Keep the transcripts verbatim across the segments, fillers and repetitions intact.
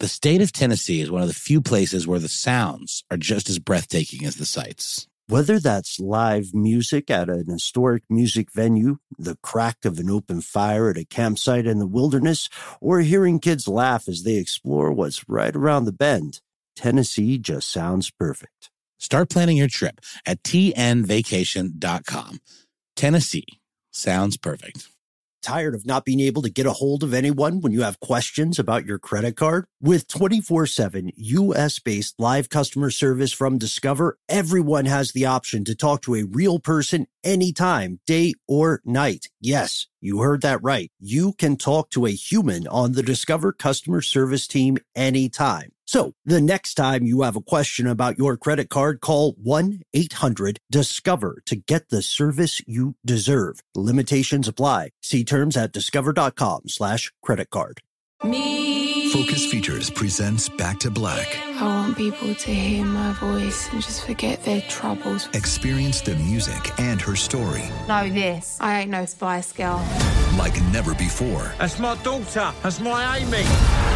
The state of Tennessee is one of the few places where the sounds are just as breathtaking as the sights. Whether that's live music at an historic music venue, the crack of an open fire at a campsite in the wilderness, or hearing kids laugh as they explore what's right around the bend, Tennessee just sounds perfect. Start planning your trip at T N vacation dot com. Tennessee sounds perfect. Tired of not being able to get a hold of anyone when you have questions about your credit card? With twenty-four seven U S-based live customer service from Discover, everyone has the option to talk to a real person anytime, day or night. Yes, you heard that right. You can talk to a human on the Discover customer service team anytime. So the next time you have a question about your credit card, call one eight hundred discover to get the service you deserve. Limitations apply. See terms at discover.com slash credit card. Me. Focus Features presents Back to Black. I want people to hear my voice and just forget their troubles. Experience the music and her story. Know this. I ain't no Spice Girl. Like never before. That's my daughter. That's my Amy.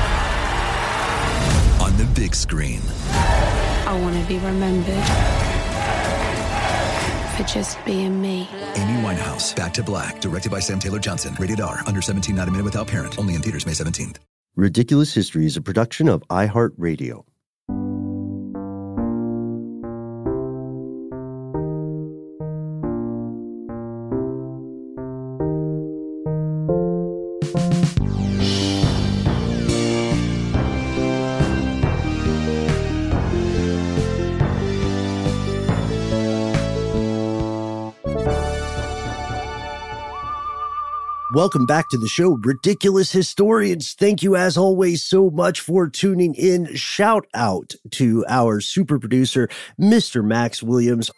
On the big screen. I want to be remembered for just being me. Amy Winehouse, Back to Black, directed by Sam Taylor Johnson. Rated R, under seventeen, not a minute without parent. Only in theaters May seventeenth. Ridiculous History is a production of iHeartRadio. Welcome back to the show, Ridiculous Historians. Thank you, as always, so much for tuning in. Shout out to our super producer, Mister Max Williams,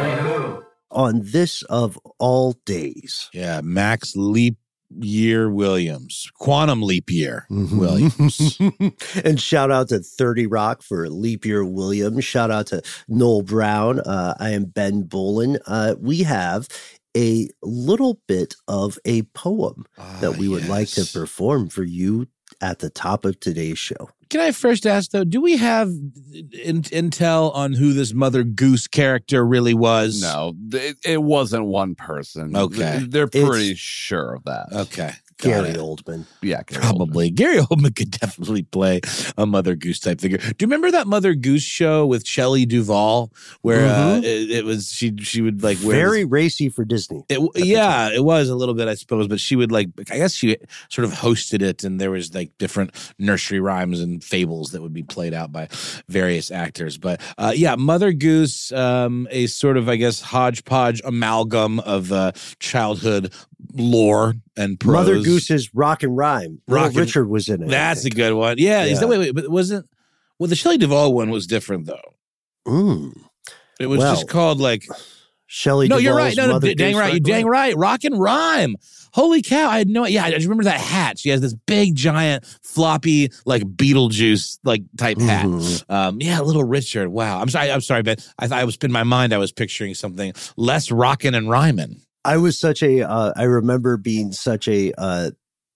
on this of all days. Yeah, Max Leap Year Williams. Quantum Leap Year Mm-hmm. Williams. And shout out to thirty Rock for Leap Year Williams. Shout out to Noel Brown. Uh, I am Ben Bolin. Uh, we have a little bit of a poem ah, that we would yes. like to perform for you at the top of today's show. Can I first ask, though, do we have in- intel on who this Mother Goose character really was? No, it, it wasn't one person. Okay. They're pretty It's- sure of that. Okay. Got Gary it. Oldman. Yeah, Gary Probably. Gary Oldman could definitely play a Mother Goose type figure. Do you remember that Mother Goose show with Shelley Duvall where Mhm. uh, it, it was, she she would like wear Very this- racy for Disney. It, yeah, it was a little bit, I suppose, but she would like, I guess she sort of hosted it, and there was like different nursery rhymes and fables that would be played out by various actors. But uh, yeah, Mother Goose, um, a sort of, I guess, hodgepodge amalgam of uh, childhood lore and prose. Mother Goose's Rock and Rhyme. Little Rock and- Richard was in it. I That's a think. good one. Yeah, is Yeah. that wait, wait, but it wasn't, well, the Shelley Duvall one was different, though. Mm. It was Well, just called like, Shelley no, Duvall's you're right. No, no, Mother dang Goose right. You Rock and dang Rhyme. right. Rock and Rhyme. Holy cow. I had no, yeah, I just remember that hat. She has this big, giant, floppy, like Beetlejuice, like type hat. Mhm. Um, yeah, Little Richard. Wow. I'm sorry. I'm sorry, Ben. I thought I was in my mind, I was picturing something less rockin' and rhyming. I was such a, uh, I remember being such a uh,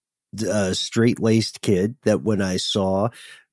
d- uh, straight-laced kid that when I saw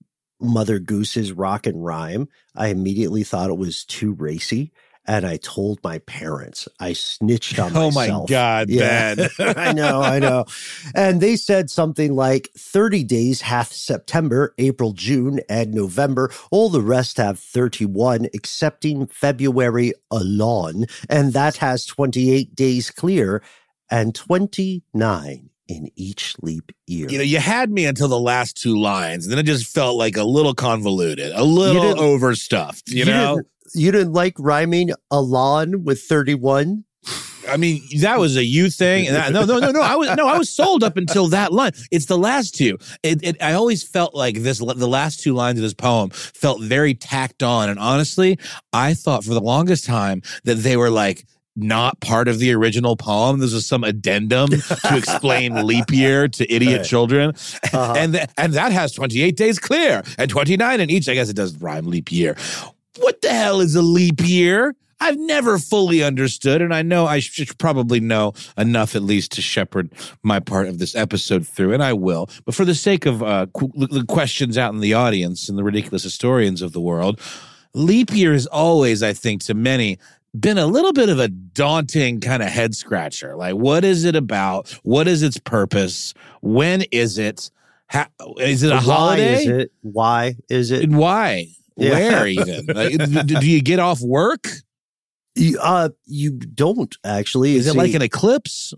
Mother Goose's Rock and Rhyme, I immediately thought it was too racy. And I told my parents. I snitched on Oh my myself. God, Yeah. Ben. I know, I know. And they said something like thirty days hath September, April, June, and November. All the rest have thirty-one, excepting February alone. And that has twenty-eight days clear and twenty-nine in each leap year. You know, you had me until the last two lines, and then it just felt like a little convoluted, a little didn't- overstuffed, you, know? Didn't, you didn't like rhyming alon with thirty-one? I mean, that was a you thing. And that, no, no, no, no. I was no, I was sold up until that line. It's the last two. It, it, I always felt like this. The last two lines of this poem felt very tacked on. And honestly, I thought for the longest time that they were like not part of the original poem. This was some addendum to explain leap year to idiot Right. children, Uh-huh. and th- and that has twenty-eight days clear and twenty-nine in each. I guess it does rhyme leap year. What the hell is a leap year? I've never fully understood, and I know I should probably know enough at least to shepherd my part of this episode through, and I will. But for the sake of uh, qu- the questions out in the audience and the ridiculous historians of the world, leap year is always, I think, to many, been a little bit of a daunting kind of head scratcher. Like, what is it about? What is its purpose? When is it? How, is it a Why holiday? is it? Why is it? And why? Yeah. Where even? Like, do, do you get off work? You, uh, you don't actually. Is It's it like a- an eclipse?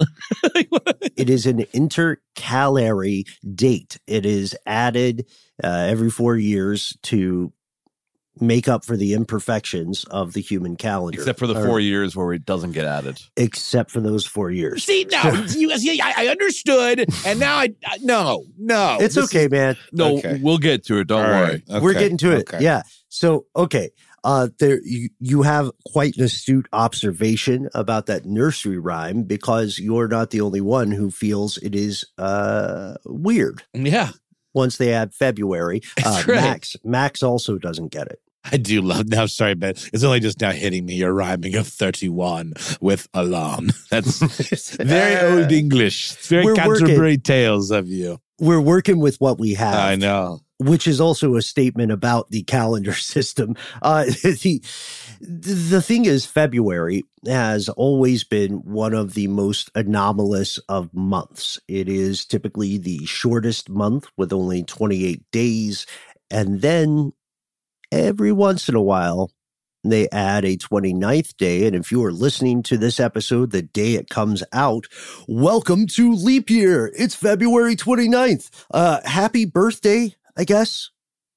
It is an intercalary date. It is added uh, every four years to make up for the imperfections of the human calendar. Except for the Or- four years where it doesn't get added. Except for those four years. See, no, you, see, I, I understood, and now I, I no, no. It's This okay, man. No, Okay. we'll get to it. Don't All worry. right. We're Okay. getting to it. Okay. Yeah. So, okay. Uh, there, you, you have quite an astute observation about that nursery rhyme because you're not the only one who feels it is uh, weird Yeah, once they add February. Uh, That's right. Max, Max also doesn't get it. I do love. Now, sorry, Ben. It's only just now hitting me. You're rhyming of thirty-one with alarm. That's very old English. It's very We're Canterbury Tales of you. We're working with what we have. I know. Which is also a statement about the calendar system. Uh, the, the thing is, February has always been one of the most anomalous of months. It is typically the shortest month with only twenty-eight days. And then every once in a while, they add a twenty-ninth day. And if you are listening to this episode the day it comes out, welcome to leap year. It's February twenty-ninth. Uh, happy birthday, I guess,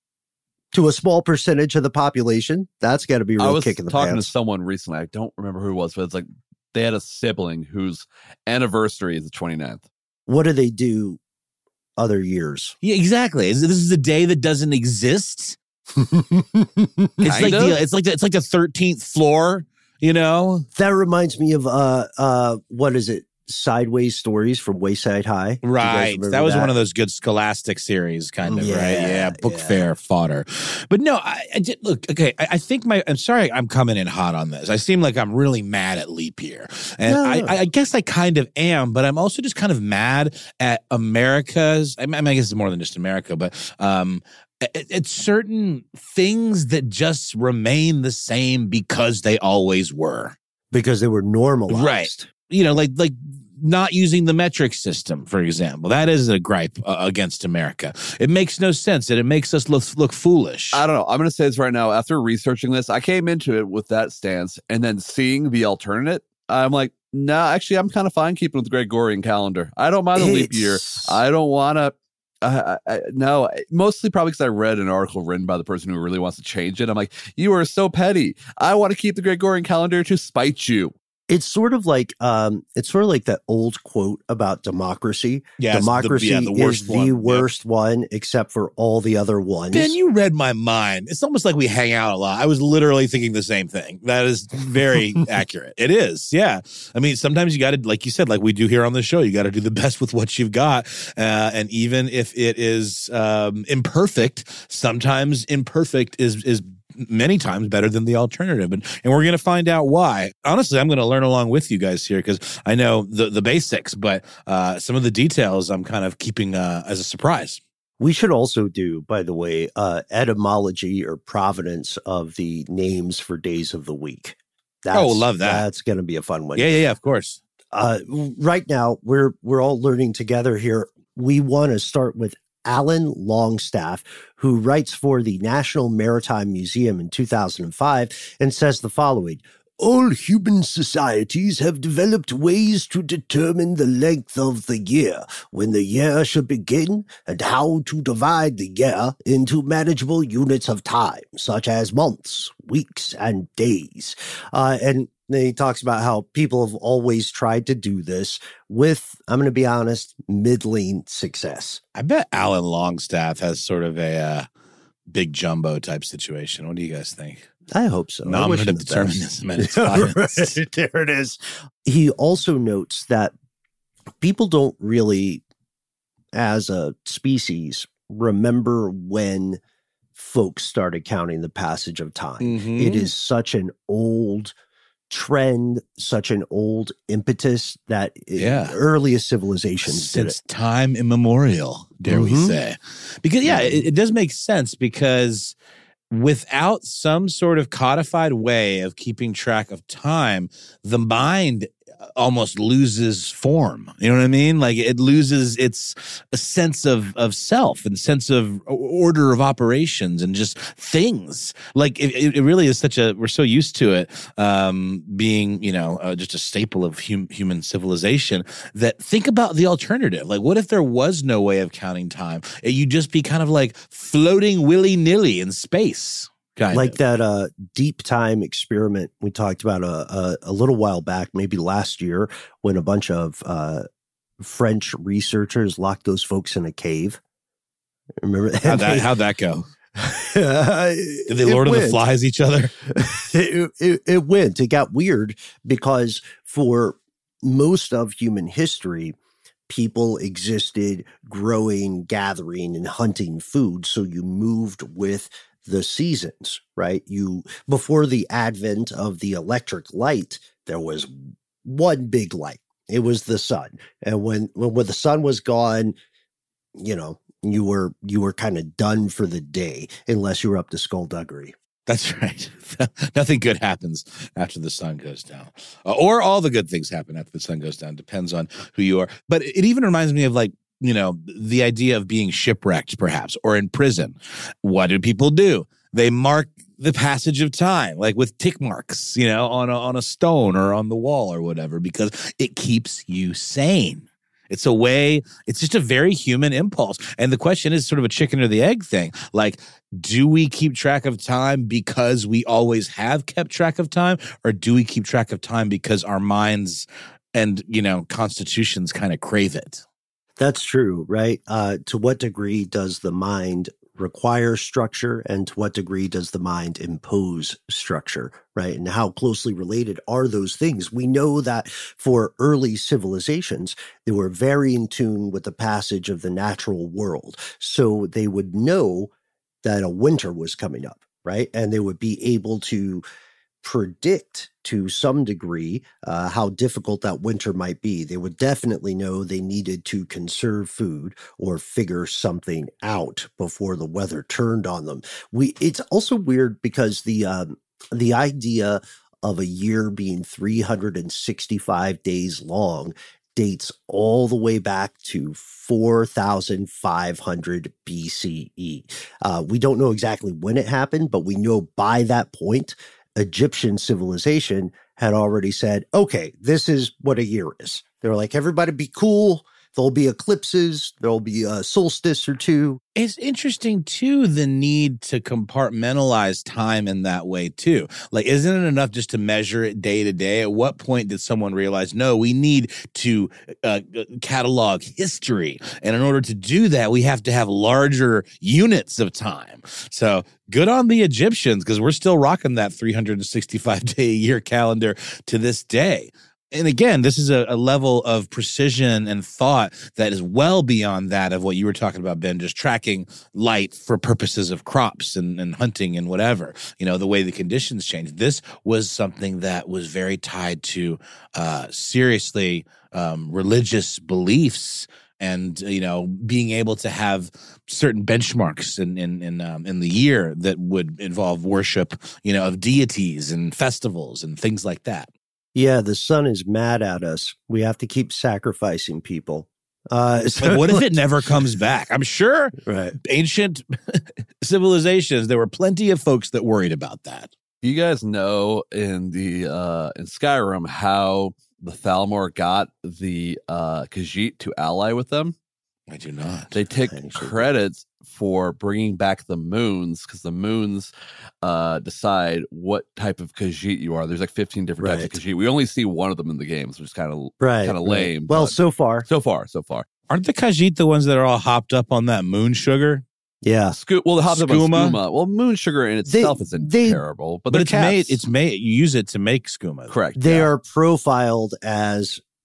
to a small percentage of the population. That's got to be a I real was kick in the talking pants. to someone recently. I don't remember who it was, but it's like they had a sibling whose anniversary is the twenty-ninth. What do they do other years? Yeah, exactly. Is- This is a day that doesn't exist. It's like Kinda. the it's like the, it's like the thirteenth floor. You know. That reminds me of, uh, uh, what is it? Sideways Stories from Wayside High. Do you guys Right. remember That was one of those good scholastic series, kind of, Yeah, right? Yeah. Book yeah. fair fodder. But no, I, I did look, okay, I, I think my, I'm sorry I'm coming in hot on this. I seem like I'm really mad at leap year. And No. I, I guess I kind of am, but I'm also just kind of mad at America's, I, mean, I guess it's more than just America, but, um, at, at certain things that just remain the same because they always were. Because they were normalized. Right. You know, like like not using the metric system, for example. That is a gripe uh, against America. It makes no sense, and it makes us look look foolish. I don't know. I'm going to say this right now. After researching this, I came into it with that stance, and then seeing the alternate, I'm like, no, actually, I'm kind of fine keeping with the Gregorian calendar. I don't mind the leap year. It's- I don't want to. I, I, no, mostly probably because I read an article written by the person who really wants to change it. I'm like, you are so petty. I want to keep the Gregorian calendar to spite you. It's sort of like um, it's sort of like that old quote about democracy. Yeah, it's the- democracy yeah, the worst is one. the Yeah. worst one, except for all the other ones. Ben, you read my mind. It's almost like we hang out a lot. I was literally thinking the same thing. That is very accurate. It is. Yeah. I mean, sometimes you got to, like you said, like we do here on the show, you got to do the best with what you've got. Uh, and even if it is um, imperfect, sometimes imperfect is is many times better than the alternative. And, and we're going to find out why. Honestly, I'm going to learn along with you guys here because I know the, the basics, but uh, some of the details I'm kind of keeping uh, as a surprise. We should also do, by the way, uh, etymology or provenance of the names for days of the week. That's, Oh, love that. That's going to be a fun one. Yeah, yeah, yeah, of course. Uh, right now, we're we're all learning together here. We want to start with Alan Longstaff, who writes for the National Maritime Museum in two thousand five and says the following. All human societies have developed ways to determine the length of the year, when the year should begin, and how to divide the year into manageable units of time, such as months, weeks, and days. Uh, and then he talks about how people have always tried to do this with, I'm going to be honest, middling success. I bet Alan Longstaff has sort of a uh, big jumbo type situation. What do you guys think? I hope so. No, I I'm wish going him to the determine best. this in its finest. Right, there it is. He also notes that people don't really, as a species, remember when folks started counting the passage of time. Mhm. It is such an old trend, such an old impetus that Yeah. earliest civilizations did Since it. time immemorial, dare we Mhm. say. Because, yeah, it, it does make sense because without some sort of codified way of keeping track of time, the mind almost loses form. You know what I mean? Like it loses its a sense of of self and sense of order of operations and just things. Like it, it really is such a, we're so used to it um, being, you know, uh, just a staple of hum, human civilization that think about the alternative. Like what if there was no way of counting time? You'd just be kind of like floating willy-nilly in space. Kind like of. that uh, deep time experiment we talked about a, a, a little while back, maybe last year, when a bunch of uh, French researchers locked those folks in a cave. Remember How'd that, how'd that go? Did Did they Lord of the Flies each other? it, it, it went. It got weird because for most of human history, people existed growing, gathering, and hunting food. So you moved with the seasons, right? You, before the advent of the electric light, there was one big light. It was the sun. And when, when, when the sun was gone, you know, you were, you were kind of done for the day, unless you were up to skullduggery. That's right. Nothing good happens after the sun goes down. Uh, or all the good things happen after the sun goes down. Depends on who you are. But it even reminds me of like, you know, the idea of being shipwrecked perhaps, or in prison. What do people do? They mark the passage of time, like with tick marks, you know, on a, on a stone or on the wall or whatever, because it keeps you sane. It's a way, it's just a very human impulse. And the question is sort of a chicken or the egg thing. Like, do we keep track of time because we always have kept track of time? Or do we keep track of time because our minds and, you know, constitutions kind of crave it? That's true, right? Uh, to what degree does the mind require structure, and to what degree does the mind impose structure, right? And how closely related are those things? We know that for early civilizations, they were very in tune with the passage of the natural world. So they would know that a winter was coming up, right? And they would be able to predict to some degree uh, how difficult that winter might be. They would definitely know they needed to conserve food or figure something out before the weather turned on them. We it's also weird because the um, the idea of a year being three hundred sixty-five days long dates all the way back to four thousand five hundred B C E. Uh, we don't know exactly when it happened, but we know by that point, Egyptian civilization had already said, okay, this is what a year is. They were like, everybody be cool. There'll be eclipses. There'll be a solstice or two. It's interesting, too, the need to compartmentalize time in that way, too. Like, isn't it enough just to measure it day to day? At what point did someone realize, no, we need to uh, catalog history. And in order to do that, we have to have larger units of time. So good on the Egyptians, because we're still rocking that three hundred sixty-five day a year calendar to this day. And again, this is a, a level of precision and thought that is well beyond that of what you were talking about, Ben, just tracking light for purposes of crops and, and hunting and whatever, you know, the way the conditions change. This was something that was very tied to uh, seriously um, religious beliefs and, you know, being able to have certain benchmarks in in in, um, in the year that would involve worship, you know, of deities and festivals and things like that. Yeah, the sun is mad at us. We have to keep sacrificing people. Uh, so like, what if it never comes back? I'm sure right. ancient civilizations, there were plenty of folks that worried about that. You guys know in the uh, in Skyrim how the Thalmor got the uh, Khajiit to ally with them? I do not. They take credits for bringing back the moons, because the moons uh, decide what type of Khajiit you are. There's like fifteen different right. types of Khajiit. We only see one of them in the games, which is kind of right, kind of right. lame. Well, so far. So far, so far. Aren't the Khajiit the ones that are all hopped up on that moon sugar? Yeah. Sco- well, the hopped up on skooma. Well, moon sugar in itself they, isn't they, terrible, but, but it's cats. made. It's made. You use it to make skooma. Correct. They yeah. are profiled as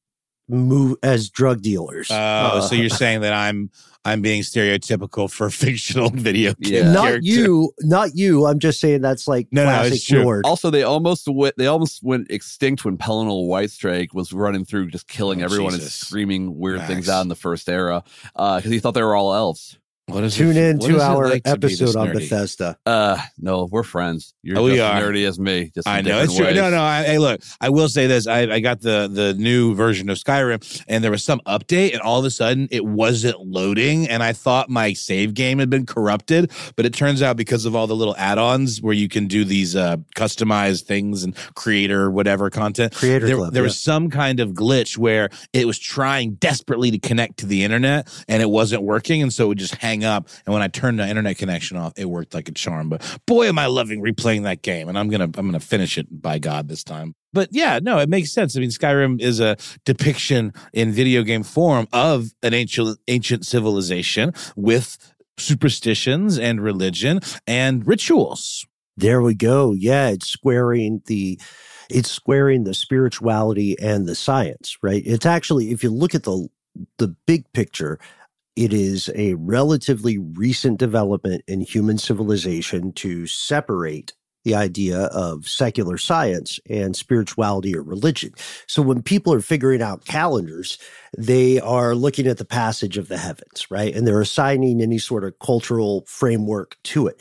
move as drug dealers. Oh, Uh, so you're saying that I'm I'm being stereotypical for fictional video game Yeah. not character. you, not you. I'm just saying that's like No, no, classic it's true. Nord. Also, they almost went. They almost went extinct when Pelennor Whitestrake was running through, just killing Oh, everyone Jesus. and screaming weird Max. things out in the first era, because he thought they were all elves. What is Tune it, in what to is it our like to be this episode on nerdy? Bethesda. Uh, no, we're friends. You're Oh, we just are. as nerdy as me. Just in I know different it's true. ways. No, no. I, hey, look, I will say this. I, I got the the new version of Skyrim, and there was some update, and all of a sudden it wasn't loading, and I thought my save game had been corrupted, but it turns out because of all the little add-ons where you can do these uh, customized things and creator whatever content. Creator there, Club, there yeah. was some kind of glitch where it was trying desperately to connect to the internet, and it wasn't working, and so it would just hang up. And when I turned the internet connection off, it worked like a charm. But boy, am I loving replaying that game, and I'm gonna I'm gonna finish it by God this time. But yeah, no, it makes sense. I mean, Skyrim is a depiction in video game form of an ancient ancient civilization with superstitions and religion and rituals. There we go. Yeah, it's squaring the it's squaring the spirituality and the science, right? It's actually, if you look at the the big picture, it is a relatively recent development in human civilization to separate the idea of secular science and spirituality or religion. So when people are figuring out calendars, they are looking at the passage of the heavens, right? And they're assigning any sort of cultural framework to it.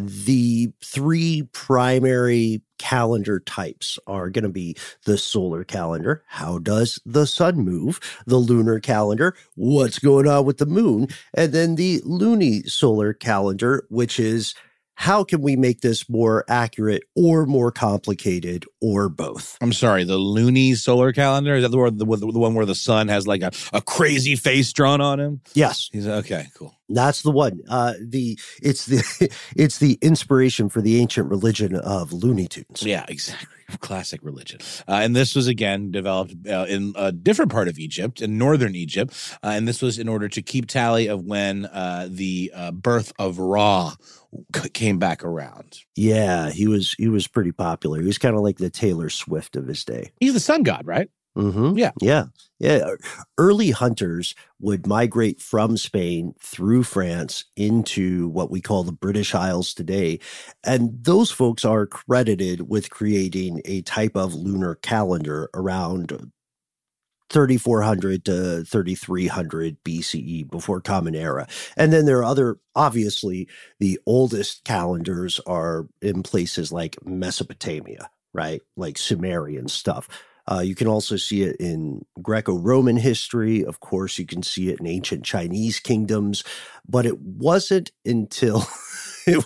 The three primary calendar types are going to be the solar calendar. How does the sun move? The lunar calendar. What's going on with the moon? And then the lunisolar calendar, which is how can we make this more accurate or more complicated or both? I'm sorry, the loony solar calendar? Is that the one, the, the one where the sun has like a, a crazy face drawn on him? Yes. He's okay, cool. That's the one. Uh, the it's the it's the inspiration for the ancient religion of Looney Tunes. Yeah, exactly. Classic religion. Uh, and this was, again, developed uh, in a different part of Egypt, in northern Egypt. Uh, and this was in order to keep tally of when uh, the uh, birth of Ra c- came back around. Yeah, he was he was pretty popular. He was kind of like the Taylor Swift of his day. He's the sun god, right? Mm-hmm. Yeah. Yeah. Yeah. Early hunters would migrate from Spain through France into what we call the British Isles today. And those folks are credited with creating a type of lunar calendar around thirty-four hundred to thirty-three hundred B C E, before Common Era. And then there are other, obviously, the oldest calendars are in places like Mesopotamia, right? Like Sumerian stuff. Uh, you can also see it in Greco-Roman history. Of course, you can see it in ancient Chinese kingdoms. But it wasn't until, it,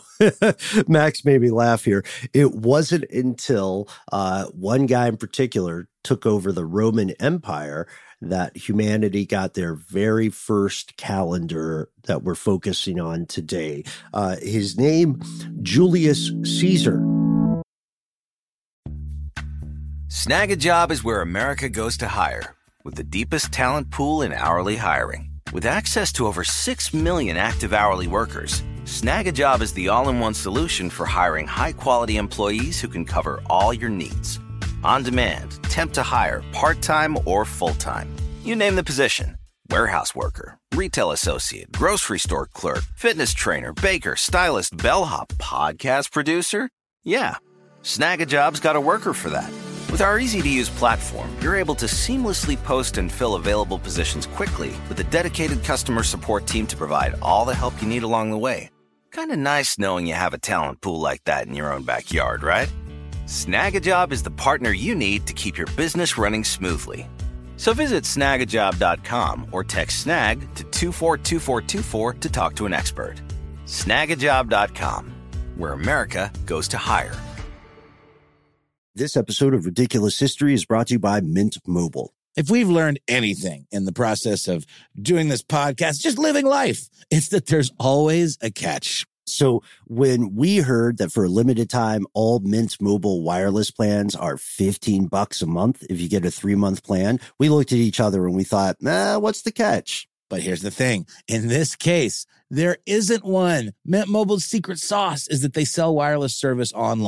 Max made me laugh here, it wasn't until uh, one guy in particular took over the Roman Empire that humanity got their very first calendar that we're focusing on today. Uh, his name, Julius Caesar. Snag a Job is where America goes to hire, with the deepest talent pool in hourly hiring. With access to over six million active hourly workers, Snag a Job is the all-in-one solution for hiring high-quality employees who can cover all your needs. On demand, temp to hire, part-time or full-time. You name the position. Warehouse worker, retail associate, grocery store clerk, fitness trainer, baker, stylist, bellhop, podcast producer. Yeah, Snag a Job's got a worker for that. With our easy-to-use platform, you're able to seamlessly post and fill available positions quickly with a dedicated customer support team to provide all the help you need along the way. Kind of nice knowing you have a talent pool like that in your own backyard, right? Snag a Job is the partner you need to keep your business running smoothly. So visit snag a job dot com or text snag to two four two four two four to talk to an expert. snag a job dot com, where America goes to hire. This episode of Ridiculous History is brought to you by Mint Mobile. If we've learned anything in the process of doing this podcast, just living life, it's that there's always a catch. So when we heard that for a limited time, all Mint Mobile wireless plans are fifteen bucks a month if you get a three-month plan, we looked at each other and we thought, nah, what's the catch? But here's the thing. In this case, there isn't one. Mint Mobile's secret sauce is that they sell wireless service online.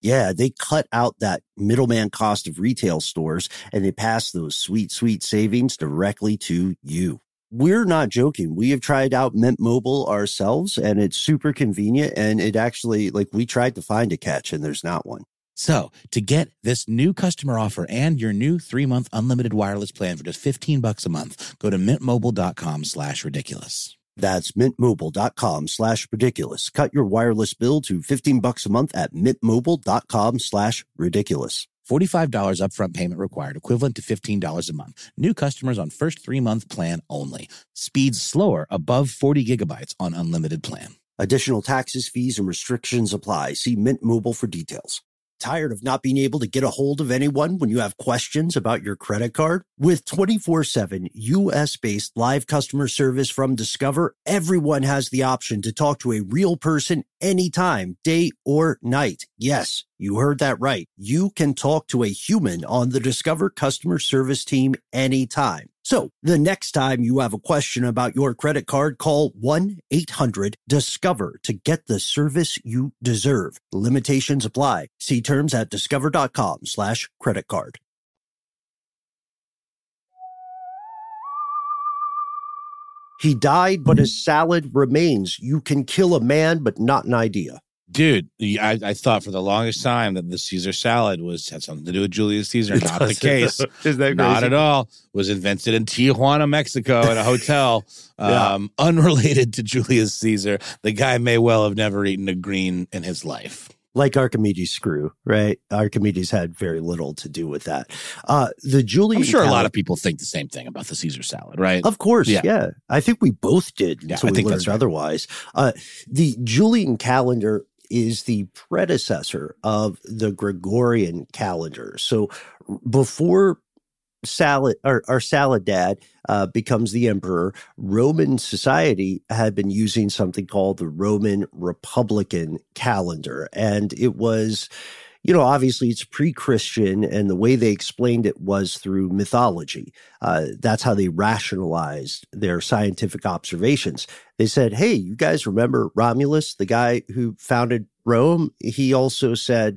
Yeah, they cut out that middleman cost of retail stores and they pass those sweet, sweet savings directly to you. We're not joking. We have tried out Mint Mobile ourselves and it's super convenient. And it actually, like, we tried to find a catch and there's not one. So to get this new customer offer and your new three-month unlimited wireless plan for just fifteen bucks a month, go to mintmobile.com slash ridiculous. That's mintmobile.com slash ridiculous. Cut your wireless bill to fifteen bucks a month at mintmobile.com slash ridiculous. forty-five dollars upfront payment required, equivalent to fifteen dollars a month. New customers on first three-month plan only. Speeds slower above forty gigabytes on unlimited plan. Additional taxes, fees, and restrictions apply. See Mint Mobile for details. Tired of not being able to get a hold of anyone when you have questions about your credit card? With twenty-four seven U S-based live customer service from Discover, everyone has the option to talk to a real person anytime, day or night. Yes, you heard that right. You can talk to a human on the Discover customer service team anytime. So the next time you have a question about your credit card, call one eight hundred discover to get the service you deserve. Limitations apply. See terms at discover.com slash credit card. He died, but his salad remains. You can kill a man, but not an idea. Dude, I, I thought for the longest time that the Caesar salad was had something to do with Julius Caesar. It Not the does. case. Isn't that Not crazy? at all. Was invented in Tijuana, Mexico at a hotel. Yeah. um, unrelated to Julius Caesar. The guy may well have never eaten a green in his life. Like Archimedes' screw, right? Archimedes had very little to do with that. Uh, the Julian I'm sure a lot calendar- of people think the same thing about the Caesar salad, right? Of course, Yeah. yeah. I think we both did Yeah, until I we think learned that's right. otherwise. Uh, the Julian calendar is the predecessor of the Gregorian calendar. So before Salad, our, our salad dad uh, becomes the emperor, Roman society had been using something called the Roman Republican calendar. And it was, you know, obviously it's pre-Christian, and the way they explained it was through mythology. Uh, that's how they rationalized their scientific observations. They said, hey, you guys remember Romulus, the guy who founded Rome? He also said,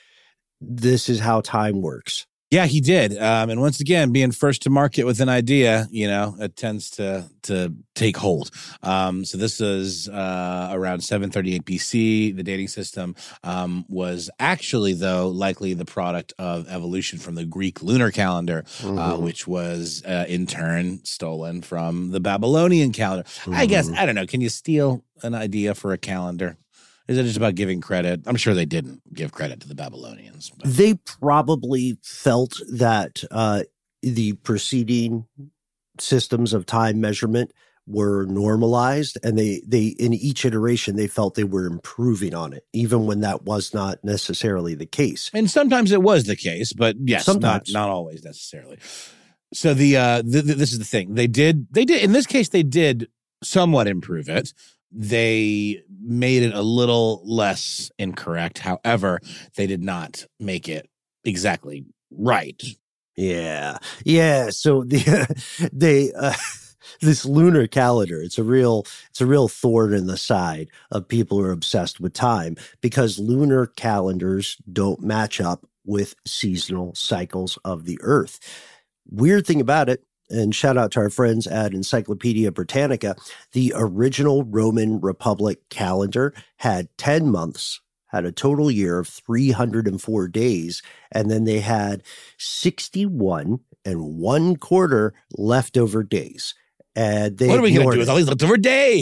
this is how time works. Yeah, he did. Um, and once again, being first to market with an idea, you know, it tends to to take hold. Um, so this is uh, around seven thirty-eight B C. The dating system um, was actually, though, likely the product of evolution from the Greek lunar calendar, Mm-hmm. uh, which was uh, in turn stolen from the Babylonian calendar. Mm-hmm. I guess, I don't know, can you steal an idea for a calendar? Is it just about giving credit? I'm sure they didn't give credit to the Babylonians. But. They probably felt that uh, the preceding systems of time measurement were normalized, and they, they in each iteration, they felt they were improving on it, even when that was not necessarily the case. And sometimes it was the case, but yes, Sometimes. not not always necessarily. So the uh, th- th- this is the thing. They did they did in this case they did somewhat improve it. They made it a little less incorrect. However, they did not make it exactly right. Yeah, yeah. So the they uh, this lunar calendar, it's a real it's a real thorn in the side of people who are obsessed with time, because lunar calendars don't match up with seasonal cycles of the Earth. Weird thing about it, and shout out to our friends at Encyclopedia Britannica, the original Roman Republic calendar had ten months, had a total year of three hundred four days, and then they had sixty-one and one quarter leftover days. And they What are we going to ignored do with it. all these leftover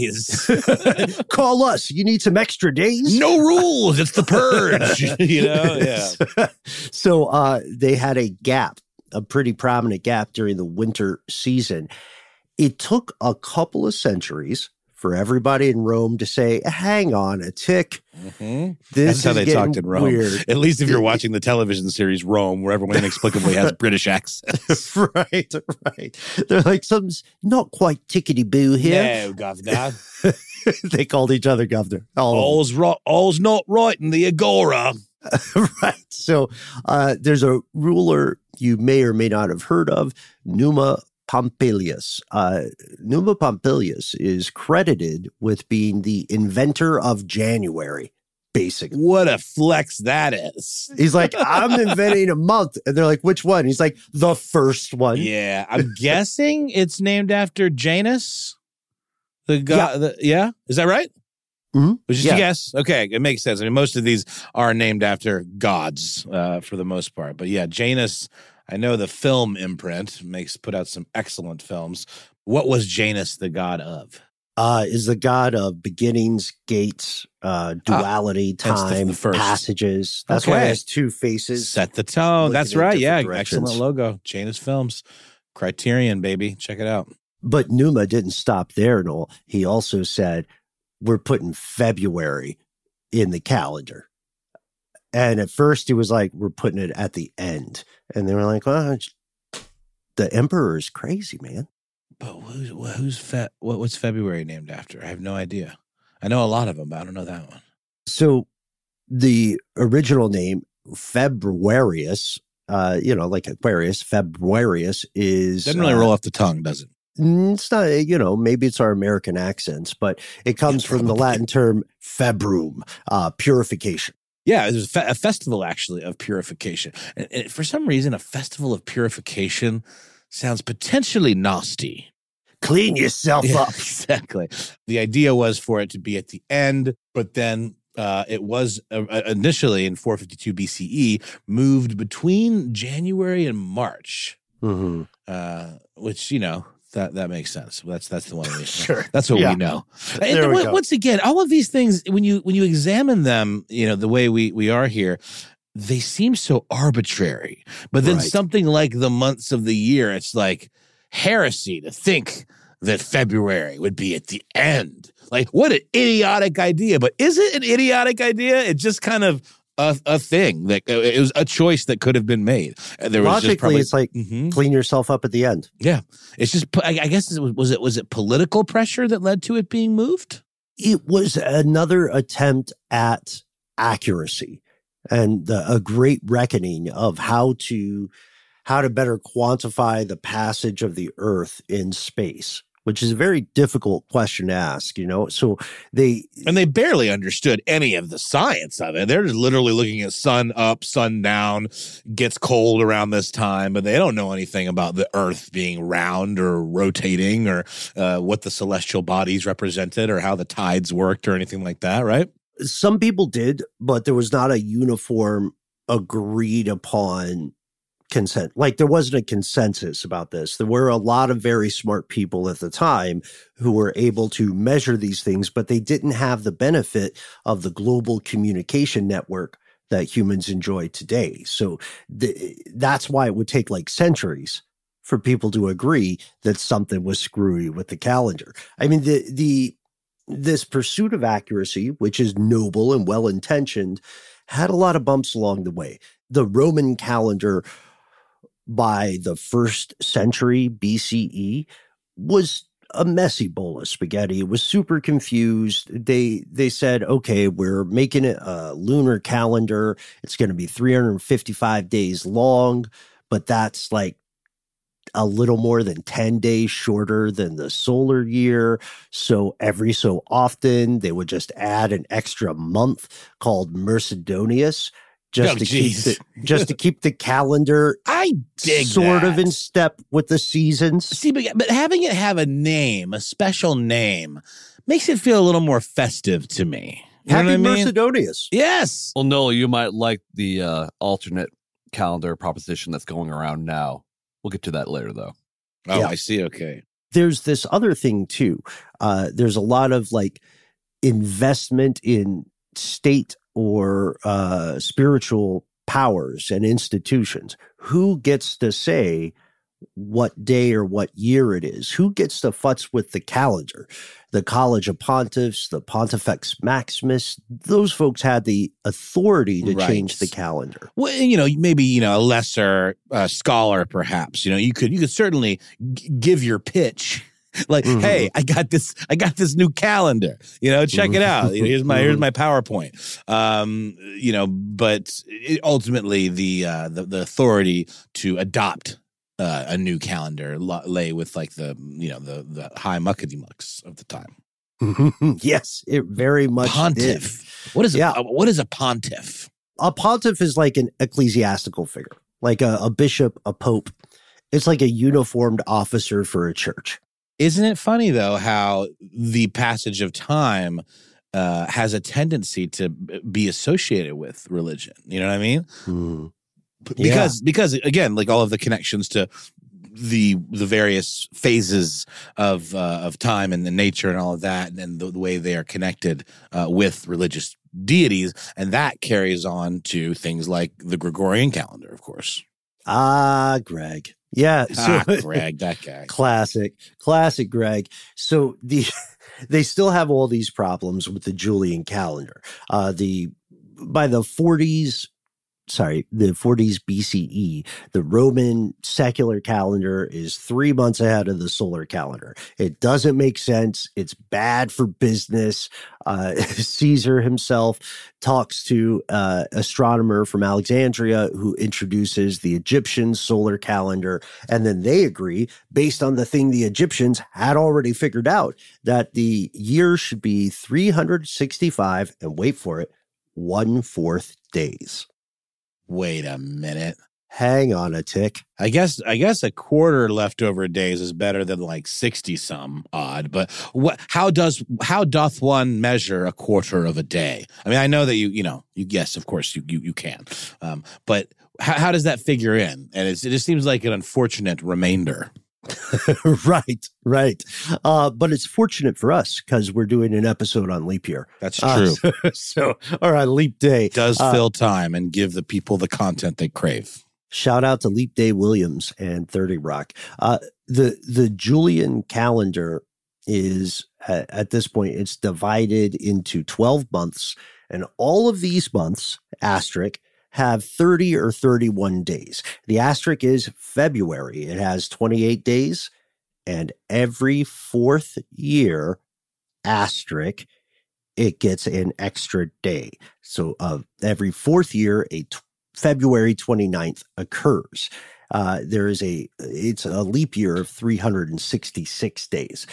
days? Call us. You need some extra days? No rules. It's the purge. You know? Yeah. So uh, they had a gap, a pretty prominent gap during the winter season. It took a couple of centuries for everybody in Rome to say, hang on a tick. Mm-hmm. This That's how is they getting talked in Rome. weird. At least if you're watching the television series Rome, where everyone inexplicably has British accents. right, right. They're like, something's not quite tickety-boo here. No, governor. They called each other governor. All of them. All's, right, all's not right in the agora. Right. So uh, there's a ruler you may or may not have heard of, Numa Pompilius. Uh, Numa Pompilius is credited with being the inventor of January. basically. What a flex that is. He's like, I'm inventing a month. And they're like, which one? He's like, the first one. Yeah, I'm guessing it's named after Janus. The god, yeah. The, yeah? Is that right? Mm-hmm. It was just yeah. a guess. Okay, it makes sense. I mean, most of these are named after gods uh, for the most part. But yeah, Janus, I know the film imprint makes put out some excellent films. What was Janus the god of? Uh, is the god of beginnings, gates, uh, duality, ah, time, the, the passages. That's okay. why it has two faces. Set the tone. That's right. Yeah, directions. Excellent logo. Janus Films. Criterion, baby. Check it out. But Numa didn't stop there, Noel. He also said, we're putting February in the calendar. And at first he was like, we're putting it at the end. And they were like, well, the emperor is crazy, man. But who's, who's fe- what, what's February named after? I have no idea. I know a lot of them, but I don't know that one. So the original name, Februarius, uh, you know, like Aquarius, Februarius is... Doesn't really uh, roll off the tongue, does it? It's not, you know, maybe it's our American accents, but it comes yeah, from the Latin term februm, uh, purification. Yeah, there's a, fe- a festival, actually, of purification. And, and for some reason, a festival of purification sounds potentially nasty. Clean yourself yeah, up. Exactly. The idea was for it to be at the end, but then uh, it was uh, initially in four fifty-two B C E moved between January and March, mm-hmm. uh, which, you know, That that makes sense. That's that's the one. We, sure, that's what yeah. we know. There And we w- go. Once again, all of these things, when you when you examine them, you know, the way we we are here, they seem so arbitrary. But then right. something like the months of the year, it's like heresy to think that February would be at the end. Like, what an idiotic idea! But is it an idiotic idea? It just kind of. A, a thing that it was a choice that could have been made. There was Logically, just probably, it's like mm-hmm. clean yourself up at the end. Yeah, it's just. I, I guess it was, was it was it political pressure that led to it being moved? It was another attempt at accuracy and the, a great reckoning of how to how to better quantify the passage of the Earth in space, which is a very difficult question to ask, you know? So they... And they barely understood any of the science of it. They're just literally looking at sun up, sun down, gets cold around this time, but they don't know anything about the Earth being round or rotating or uh, what the celestial bodies represented or how the tides worked or anything like that, right? Some people did, but there was not a uniform agreed upon consent. Like there wasn't a consensus about this. There were a lot of very smart people at the time who were able to measure these things, but they didn't have the benefit of the global communication network that humans enjoy today. So the, that's why it would take like centuries for people to agree that something was screwy with the calendar. I mean, the, the, this pursuit of accuracy, which is noble and well-intentioned, had a lot of bumps along the way. The Roman calendar by the first century B C E was a messy bowl of spaghetti. It was super confused. They they said, okay, we're making it a lunar calendar. It's going to be three hundred fifty-five days long, but that's like a little more than ten days shorter than the solar year. So every so often they would just add an extra month called Mercedonius, just oh, to geez. keep the, just to keep the calendar I dig sort that. of in step with the seasons. See, but, but having it have a name, a special name, makes it feel a little more festive to me. You Happy know what I mean? Mercedonius. Yes. Well, Noel, you might like the uh, alternate calendar proposition that's going around now. We'll get to that later, though. Oh, Yeah. I see. Okay. There's this other thing too. Uh, there's a lot of like investment in state or uh, spiritual powers and institutions. Who gets to say what day or what year it is? Who gets to futz with the calendar? The College of Pontiffs, the Pontifex Maximus, those folks had the authority to Right. change the calendar. Well, you know, maybe, you know, a lesser uh, scholar, perhaps, you know, you could, you could certainly g- give your pitch. Like, Mhm. hey, I got this, I got this new calendar, you know, check it out. You know, here's my, here's my PowerPoint. Um, you know, but it, ultimately the, uh, the, the authority to adopt uh, a new calendar lay with like the, you know, the, the high muckety mucks of the time. Yes, it very much Pontiff. did. What is Yeah. a, what is a pontiff? A pontiff is like an ecclesiastical figure, like a, a bishop, a pope. It's like a uniformed officer for a church. Isn't it funny, though, how the passage of time uh, has a tendency to be associated with religion? You know what I mean? Hmm. Because, because again, like all of the connections to the the various phases of uh, of time and the nature and all of that, and, and the, the way they are connected uh, with religious deities, and that carries on to things like the Gregorian calendar, of course. Ah, Greg. Yeah. Ah, Greg, that guy. Classic, classic Greg. So the they still have all these problems with the Julian calendar. Uh, the by the forties, sorry, the forties B C E, the Roman secular calendar is three months ahead of the solar calendar. It doesn't make sense. It's bad for business. Uh, Caesar himself talks to uh, astronomer from Alexandria who introduces the Egyptian solar calendar. And then they agree, based on the thing the Egyptians had already figured out, that the year should be three hundred sixty-five, and wait for it, one-fourth days. Wait a minute. Hang on a tick. I guess I guess a quarter leftover days is better than like sixty some odd. But what? How does how doth one measure a quarter of a day? I mean, I know that you you know you yes, of course you you you can. Um, but how, how does that figure in? And it's, it just seems like an unfortunate remainder. Right, right. Uh, but it's fortunate for us because we're doing an episode on leap year. That's true. Uh, so, so, or on leap day. It does uh, fill time and give the people the content they crave. Shout out to Leap Day Williams and thirty Rock. Uh, the the Julian calendar is at, at this point it's divided into twelve months, and all of these months, asterisk, have thirty or thirty-one days. The asterisk is February. It has twenty-eight days, and every fourth year, asterisk, it gets an extra day. So uh, every fourth year, a t- February twenty-ninth occurs. Uh, there is a, it's a leap year of three hundred sixty-six days.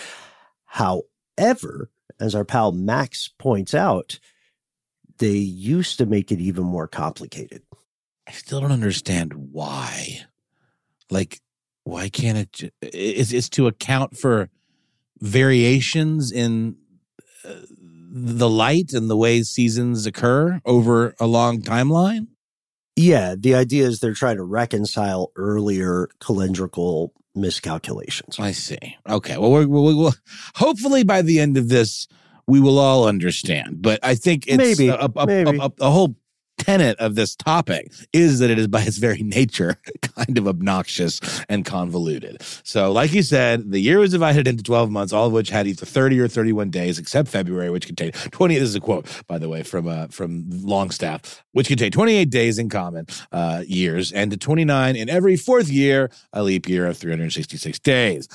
However, as our pal Max points out, they used to make it even more complicated. I still don't understand why. Like, why can't it? Ju- it's, it's to account for variations in uh, the light and the way seasons occur over a long timeline. Yeah, the idea is they're trying to reconcile earlier calendrical miscalculations. I see. Okay. Well, we're, we're, we're, hopefully by the end of this, we will all understand. But I think it's Maybe, a, a, maybe. a, a, a whole tenet of this topic is that it is by its very nature kind of obnoxious and convoluted. So like you said, the year was divided into twelve months, all of which had either thirty or thirty-one days, except February, which contained twenty. This is a quote, by the way, from uh, from Longstaff, which contained twenty-eight days in common uh, years, and to twenty-nine in every fourth year, a leap year of three hundred sixty-six days.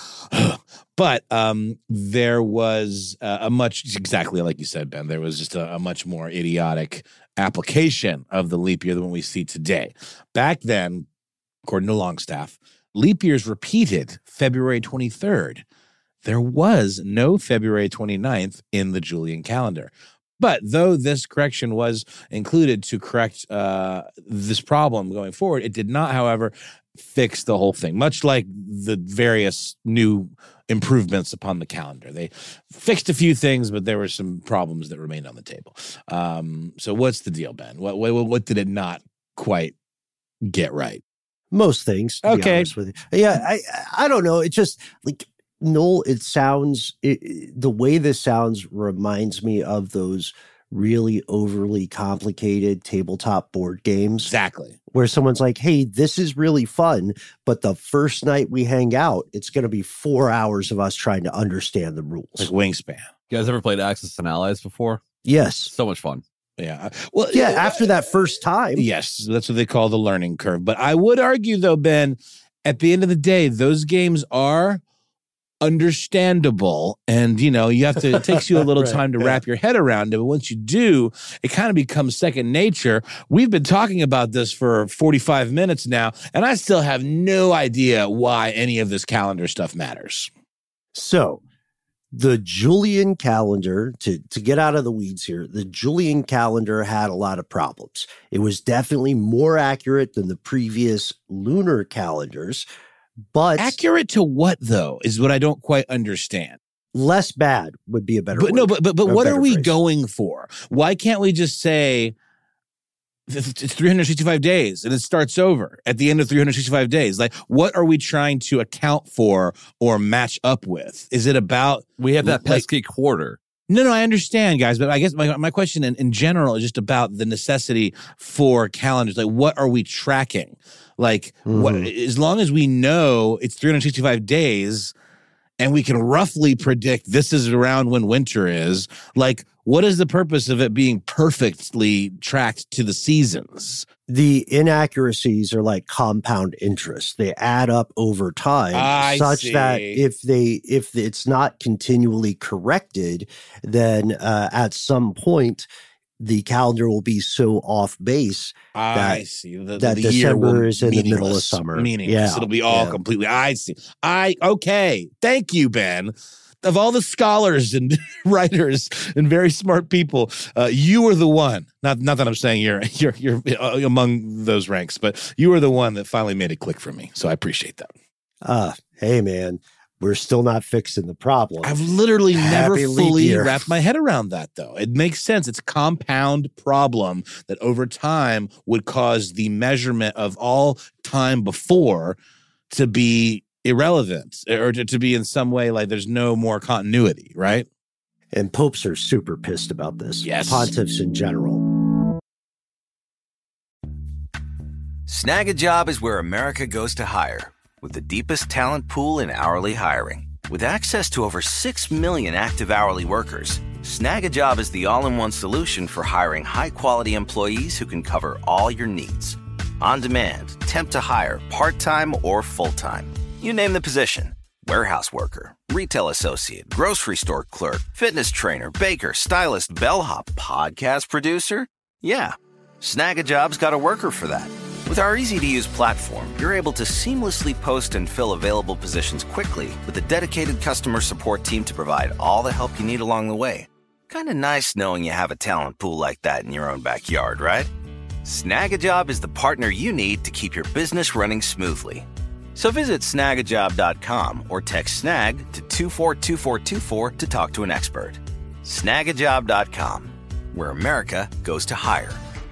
But um, there was uh, a much, exactly like you said, Ben, there was just a, a much more idiotic application of the leap year than what we see today. Back then, according to Longstaff, leap years repeated February twenty-third. There was no February twenty-ninth in the Julian calendar. But though this correction was included to correct uh, this problem going forward, it did not, however, fix the whole thing, much like the various new improvements upon the calendar. They fixed a few things, but there were some problems that remained on the table. Um, so what's the deal, Ben? What, what, what did it not quite get right? Most things, to Okay. be honest with you. Yeah, I I don't know. It's just like, Noel, it sounds, it, it- the way this sounds reminds me of those really overly complicated tabletop board games Exactly. where someone's like, hey, this is really fun, but the first night we hang out, it's going to be four hours of us trying to understand the rules. Like Wingspan. You guys ever played Axis and Allies before? Yes. So much fun. Yeah. Well, Yeah, after that first time. Yes, that's what they call the learning curve. But I would argue, though, Ben, at the end of the day, those games are understandable. And, you know, you have to, it takes you a little Right, time to yeah. wrap your head around it. But once you do, it kind of becomes second nature. We've been talking about this for forty-five minutes now, and I still have no idea why any of this calendar stuff matters. So The Julian calendar, to, to get out of the weeds here, the Julian calendar had a lot of problems. It was definitely more accurate than the previous lunar calendars, but... Accurate to what, though, is what I don't quite understand. Less bad would be a better but word. No, but but, but what are we phrase. going for? Why can't we just say it's three hundred sixty-five days and it starts over at the end of three hundred sixty-five days? Like, what are we trying to account for or match up with? Is it about... We have that like, pesky quarter. No, no, I understand, guys, but I guess my, my question in, in general is just about the necessity for calendars. Like, what are we tracking? Like, mm-hmm. what, as long as we know it's three hundred sixty-five days and we can roughly predict this is around when winter is, like, what is the purpose of it being perfectly tracked to the seasons? The inaccuracies are like compound interest. They add up over time, I such see. that if they if it's not continually corrected, then uh, at some point the calendar will be so off base I that, see. The, that the December year is in the middle of meaningless, summer. Meaningless. Yeah, It'll be all yeah. completely. I see. I okay. Thank you, Ben. Of all the scholars and writers and very smart people, uh, you were the one. Not, not that I'm saying you're you're you're among those ranks, but you were the one that finally made it click for me. So I appreciate that. Uh, hey, man, we're still not fixing the problem. I've literally never Happy leap fully year. wrapped my head around that, though. It makes sense. It's a compound problem that over time would cause the measurement of all time before to be irrelevant or to, to be in some way like there's no more continuity, right? And popes are super pissed about this. Yes. Pontiffs in general. Snag a Job is where America goes to hire, with the deepest talent pool in hourly hiring. With access to over six million active hourly workers, Snag a Job is the all-in-one solution for hiring high-quality employees who can cover all your needs. On demand, temp to hire, part-time or full-time. You name the position: warehouse worker, retail associate, grocery store clerk, fitness trainer, baker, stylist, bellhop, podcast producer. Yeah, Snag a Job's got a worker for that. With our easy-to-use platform, you're able to seamlessly post and fill available positions quickly with a dedicated customer support team to provide all the help you need along the way. Kind of nice knowing you have a talent pool like that in your own backyard, right? Snag a Job is the partner you need to keep your business running smoothly. So visit snag a job dot com or text snag to two four two four two four to talk to an expert. snag a job dot com, where America goes to hire.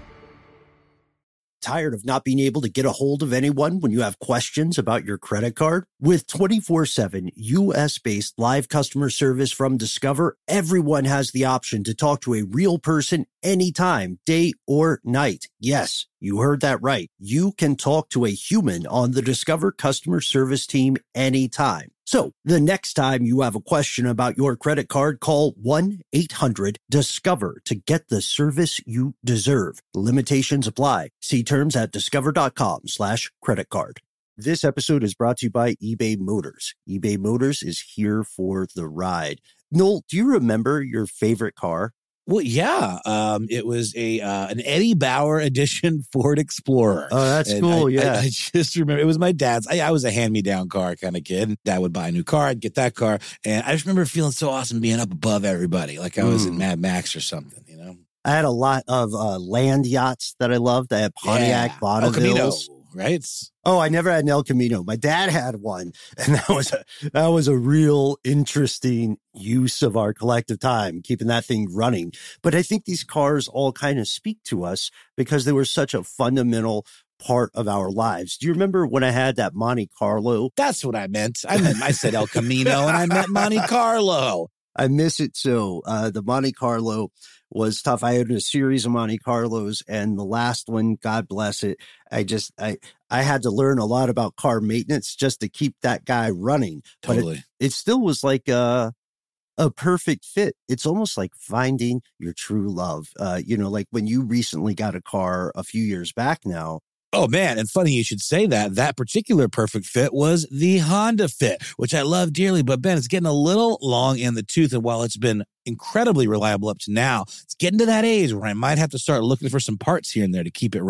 Tired of not being able to get a hold of anyone when you have questions about your credit card? With twenty-four seven U S-based live customer service from Discover, everyone has the option to talk to a real person anytime, day or night. Yes, you heard that right. You can talk to a human on the Discover customer service team anytime. So the next time you have a question about your credit card, call one eight hundred discover to get the service you deserve. Limitations apply. See terms at discover.com slash credit card. This episode is brought to you by eBay Motors. eBay Motors is here for the ride. Noel, do you remember your favorite car? Well, yeah, um, it was a uh, an Eddie Bauer edition Ford Explorer. Oh, that's And cool. I, yeah. I, I just remember it was my dad's. I, I was a hand-me-down car kind of kid. Dad would buy a new car, I'd get that car. And I just remember feeling so awesome being up above everybody, like I was Mm. in Mad Max or something, you know? I had a lot of uh, land yachts that I loved. I had Pontiac Yeah. El Camino, Bonnevilles. right? Oh, I never had an El Camino. My dad had one, and that was a that was a real interesting use of our collective time, keeping that thing running. But I think these cars all kind of speak to us because they were such a fundamental part of our lives. Do you remember when I had that Monte Carlo? That's what I meant. I meant I said El Camino and I meant Monte Carlo. I miss it so. Uh, the Monte Carlo was tough. I had a series of Monte Carlos, and the last one, God bless it, I just I I had to learn a lot about car maintenance just to keep that guy running. Totally. But it, it still was like a a perfect fit. It's almost like finding your true love. Uh, you know, like when you recently got a car a few years back now. Oh, man. And funny you should say that. That particular perfect fit was the Honda Fit, which I love dearly. But, Ben, it's getting a little long in the tooth. And while it's been incredibly reliable up to now, it's getting to that age where I might have to start looking for some parts here and there to keep it running.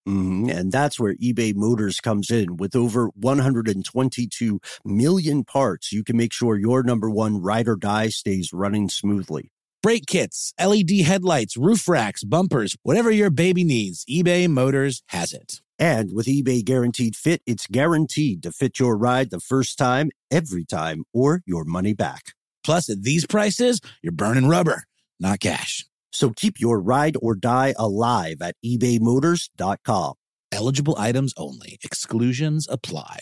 Mm-hmm. And that's where eBay Motors comes in. With over one hundred twenty-two million parts, you can make sure your number one ride or die stays running smoothly. Brake kits, L E D headlights, roof racks, bumpers, whatever your baby needs, eBay Motors has it. And with eBay Guaranteed Fit, it's guaranteed to fit your ride the first time, every time, or your money back. Plus, at these prices, you're burning rubber, not cash. So keep your ride or die alive at ebay motors dot com. Eligible items only. Exclusions apply.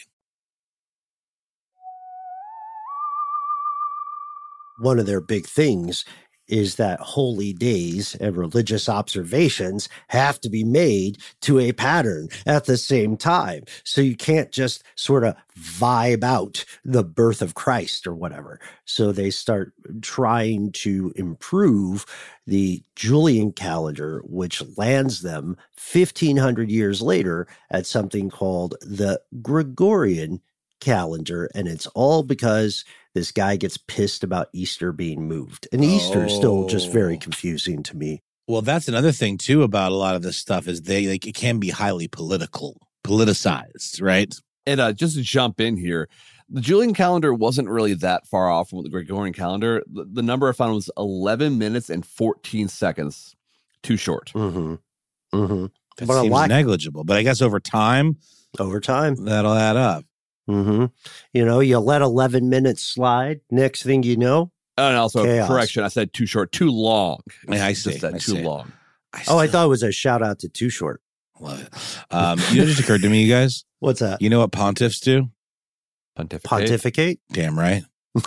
One of their big things is that holy days and religious observations have to be made to a pattern at the same time. So you can't just sort of vibe out the birth of Christ or whatever. So they start trying to improve the Julian calendar, which lands them fifteen hundred years later at something called the Gregorian calendar. And it's all because this guy gets pissed about Easter being moved. And Easter is still just very confusing to me. Well, that's another thing, too, about a lot of this stuff is they like it can be highly political, politicized, right? And uh, just to jump in here, the Julian calendar wasn't really that far off from the Gregorian calendar. The, the number I found was eleven minutes and fourteen seconds. Too short. Mm-hmm. Mm-hmm. That But a seems lot- negligible. But I guess over time, Over time. that'll add up. Mm-hmm. You know, you let eleven minutes slide. Next thing you know. Oh, and also, Chaos. correction, I said too short, too long. Yeah, I Just see, said I too see. long. I Oh, I still thought it was a shout out to Too Short. love it. Um, you know, it just occurred to me, you guys. What's that? You know what pontiffs do? Pontificate. Pontificate? Damn right.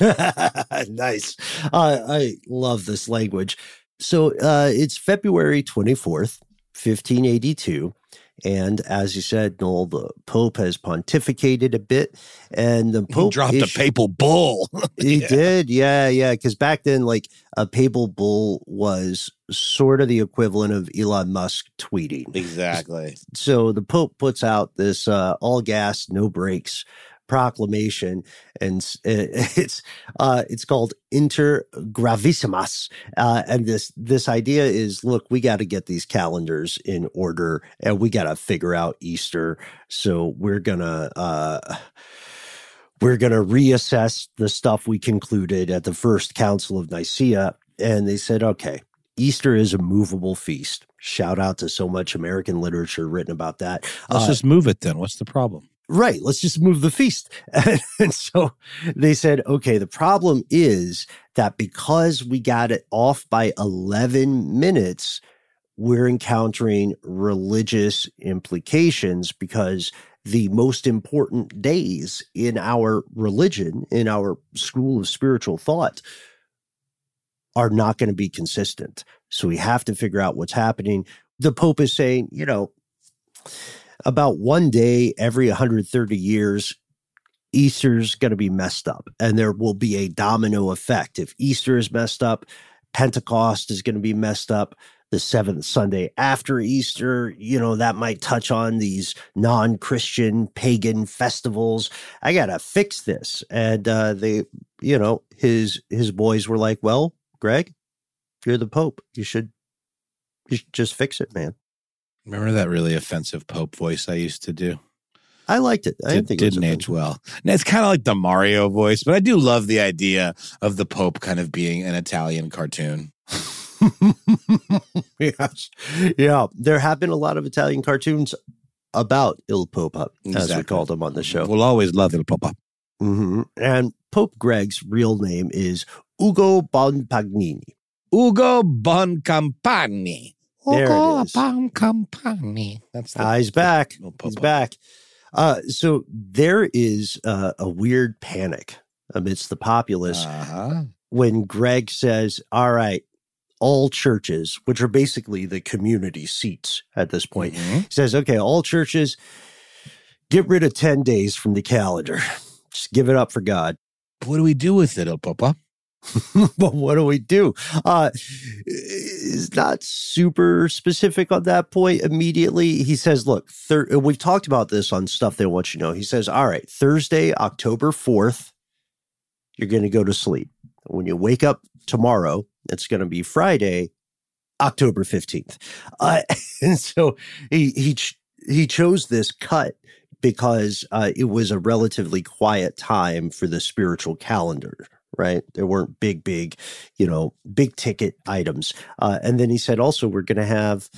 Nice. Uh, I love this language. So uh, it's February twenty-fourth, fifteen eighty-two. And as you said, Noel, the Pope has pontificated a bit. And the He Pope dropped a issued- papal bull. He Yeah. did. Yeah, yeah. Because back then, like a papal bull was sort of the equivalent of Elon Musk tweeting. Exactly. So the Pope puts out this uh, all gas, no brakes proclamation, and s- it's uh, it's called Inter Gravissimas. Uh, and this this idea is, look, we got to get these calendars in order, and we got to figure out Easter. So we're gonna. Uh, We're going to reassess the stuff we concluded at the First Council of Nicaea. And they said, okay, Easter is a movable feast. Shout out to so much American literature written about that. Let's Uh, just move it then. What's the problem? Right. Let's just move the feast. And so they said, okay, the problem is that because we got it off by eleven minutes, we're encountering religious implications because the most important days in our religion, in our school of spiritual thought, are not going to be consistent. So we have to figure out what's happening. The Pope is saying, you know, about one day every one hundred thirty years, Easter's going to be messed up, and there will be a domino effect. If Easter is messed up, Pentecost is going to be messed up. The seventh Sunday after Easter, you know, that might touch on these non-Christian pagan festivals. I got to fix this. And uh, they, you know, his his boys were like, well, Greg, you're the Pope. You should, you should just fix it, man. Remember that really offensive Pope voice I used to do? I liked it. I Did, didn't think it was didn't age offensive. well. And it's kind of like the Mario voice, but I do love the idea of the Pope kind of being an Italian cartoon. Yes. Yeah. There have been a lot of Italian cartoons about Il Popa, as we Exactly. called him on the show. We'll always love Il Papa. hmm And Pope Greg's real name is Ugo Bonpagnini. Ugo Boncampagni. There it Ugo is. Boncampagni. That's the Ah, he's back. Il He's Popa. back. Uh, so there is uh, a weird panic amidst the populace Uh-huh. when Greg says, all right, all churches, which are basically the community seats at this point, Mhm. he says, okay, all churches, get rid of ten days from the calendar. Just give it up for God. What do we do with it, Il Papa? But what do we do? Uh, is not super specific on that point immediately. He says, look, thir- we've talked about this on Stuff They Want You to Know. He says, all right, Thursday, October fourth, you're going to go to sleep. When you wake up tomorrow, it's going to be Friday, October fifteenth. Uh, and so he, he, ch- he chose this cut because uh, it was a relatively quiet time for the spiritual calendar, right? There weren't big, big, you know, big ticket items. Uh, and then he said also, we're going to have,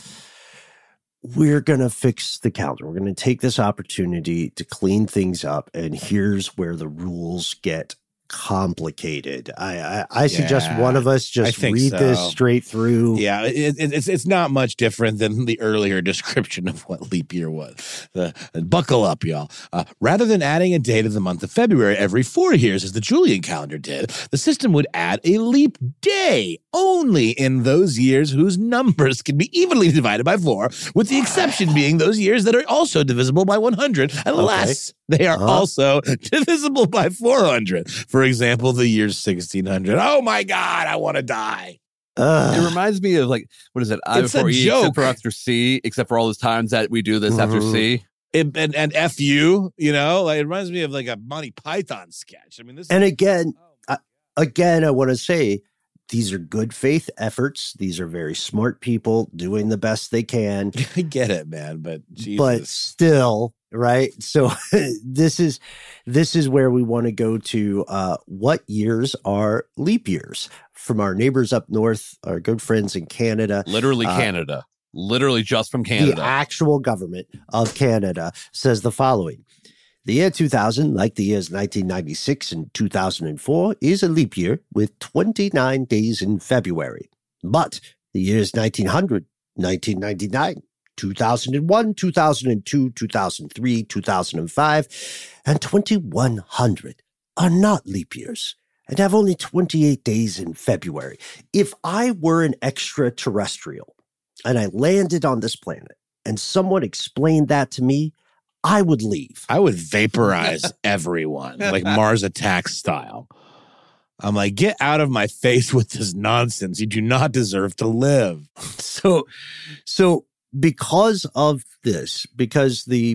we're going to fix the calendar. We're going to take this opportunity to clean things up. And here's where the rules get complicated. I I, I suggest Yeah, one of us just read so. this straight through. Yeah, it, it, it's it's not much different than the earlier description of what leap year was. The, buckle up, y'all. Uh, rather than adding a day to the month of February every four years, as the Julian calendar did, the system would add a leap day only in those years whose numbers can be evenly divided by four, with the exception being those years that are also divisible by one hundred, unless they are Uh-huh. also divisible by four hundred. For example, the year sixteen hundred. Oh my God, I want to die. Ugh. It reminds me of like, what is it? I It's a before E, joke. except for after C, except for all those times that we do this after Mhm. C. And, and, and F you, you know, like it reminds me of like a Monty Python sketch. I mean, this And is, again, oh, I, again, I want to say these are good faith efforts. These are very smart people doing the best they can. I get it, man, but Jesus. But still, right? So this is this is where we want to go to uh, what years are leap years from our neighbors up north, our good friends in Canada. Literally Uh, Canada. Literally just from The Canada. actual government of Canada says the following. The year two thousand, like the years nineteen ninety-six and two thousand four, is a leap year with twenty-nine days in February. But the years nineteen hundred, nineteen ninety-nine, two thousand one, two thousand two, two thousand three, two thousand five, and twenty-one hundred are not leap years and have only twenty-eight days in February. If I were an extraterrestrial and I landed on this planet and someone explained that to me, I would leave. I would vaporize everyone, like Mars Attacks style. I'm like, get out of my face with this nonsense. You do not deserve to live. So, so because of this, because the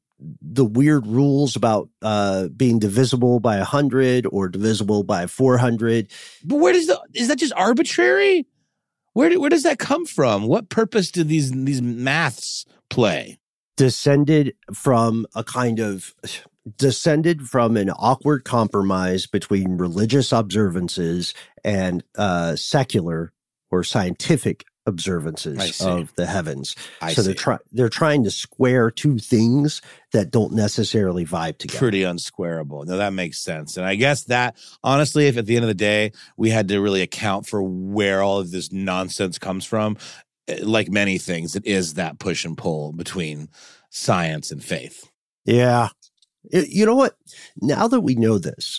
the weird rules about uh, being divisible by a hundred or divisible by four hundred, But where does the, is that just arbitrary? Where, do, where does that come from? What purpose do these, these maths play? descended from a kind of descended from an awkward compromise between religious observances and uh, secular or scientific I observances see. of the heavens. I so they're see. trying they're trying to square two things that don't necessarily vibe together. Pretty unsquareable. No, that makes sense. And I guess that, honestly, if at the end of the day, we had to really account for where all of this nonsense comes from, like many things, it is that push and pull between science and faith. Yeah. It- you know what? Now that we know this,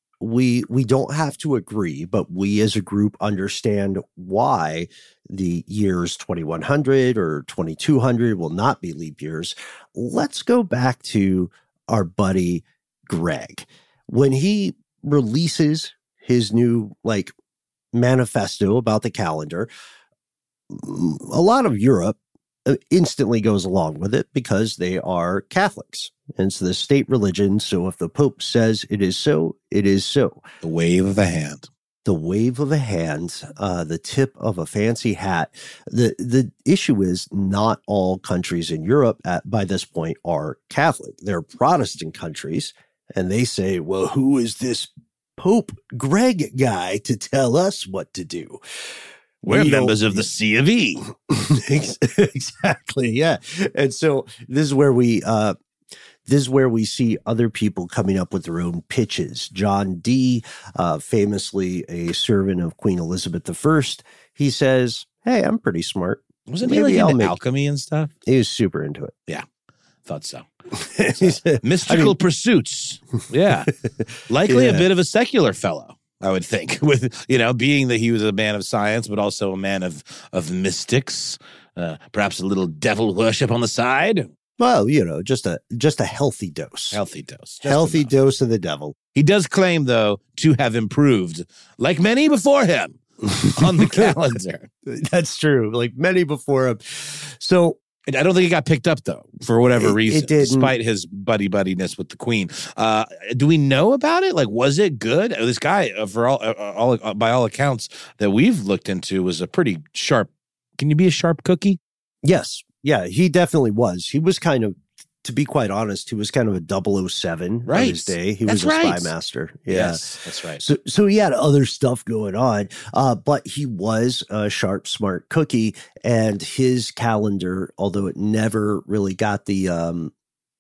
we we don't have to agree, but we as a group understand why the years twenty-one hundred or twenty-two hundred will not be leap years. Let's go back to our buddy Greg. When he releases his new like manifesto about the calendar, a lot of Europe instantly goes along with it because they are Catholics. And it's the state religion. So if the Pope says it is so, it is so. The wave of a hand. The wave of a hand, uh, the tip of a fancy hat. The the issue is not all countries in Europe at, by this point are Catholic. They're Protestant countries. And they say, well, who is this Pope Greg guy to tell us what to do? We're We don't- members of the C of E. Exactly. Yeah. And so this is where we, uh, this is where we see other people coming up with their own pitches. John Dee, uh, famously a servant of Queen Elizabeth the First, he says, hey, I'm pretty smart. Wasn't he like Maybe I'll into make- alchemy and stuff? He was super into it. Thought so. He said- Mystical I mean- pursuits. Yeah. Likely a Yeah. bit of a secular fellow, I would think, with, you know, being that he was a man of science, but also a man of, of mystics, uh, perhaps a little devil worship on the side. Well, you know, just a just a healthy dose. Healthy dose. Just healthy enough. dose of the devil. He does claim, though, to have improved, like many before him, on the calendar. That's true. Like many before him. So And I don't think it got picked up, though, for whatever It- it reason, didn't. despite his buddy-buddiness with the queen. Uh, do we know about it? Like, was it good? This guy, uh, for all, uh, all uh, by all accounts that we've looked into, was a pretty sharp. Can you be a sharp cookie? yes, Yeah, he definitely was. He was kind of, to be quite honest, he was kind of a double oh seven right. on his day. He that's was a right. spy master. Yeah. Yes, that's right. So so he had other stuff going on, uh, but he was a sharp, smart cookie. And his calendar, although it never really got the um,